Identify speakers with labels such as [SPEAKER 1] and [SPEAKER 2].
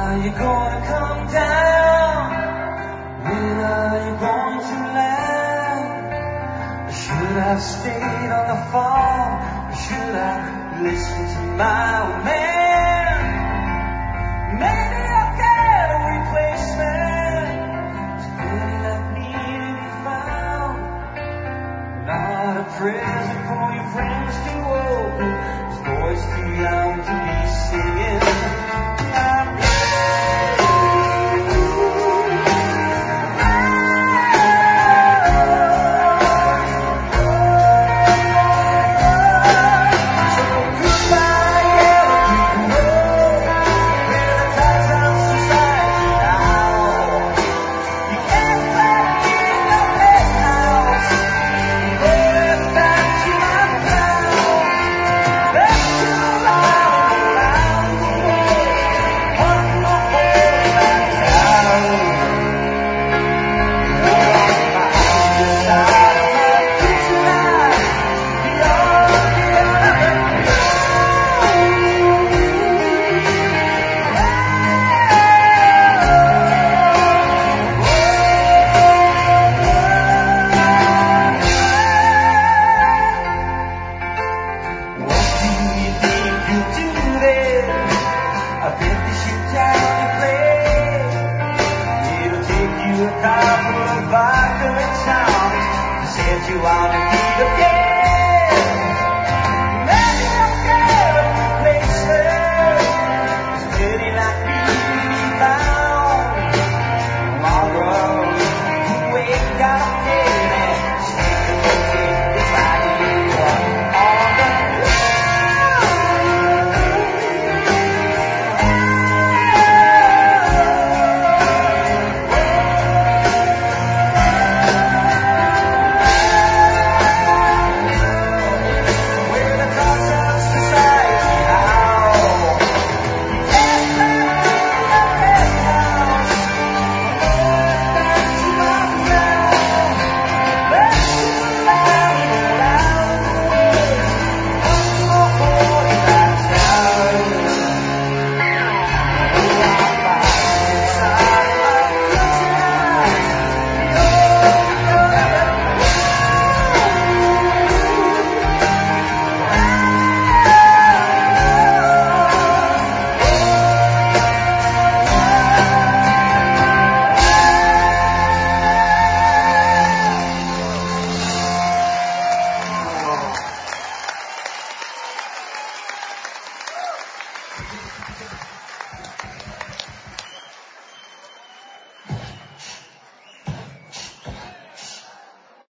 [SPEAKER 1] are you gonna come down? When are you going to land? Should I have stayed on the farm? Or should I listen to my old man? Maybe I'll get a replacement. It's pretty like me to be found. Not a present for your friends to open. His voice too young to be singing.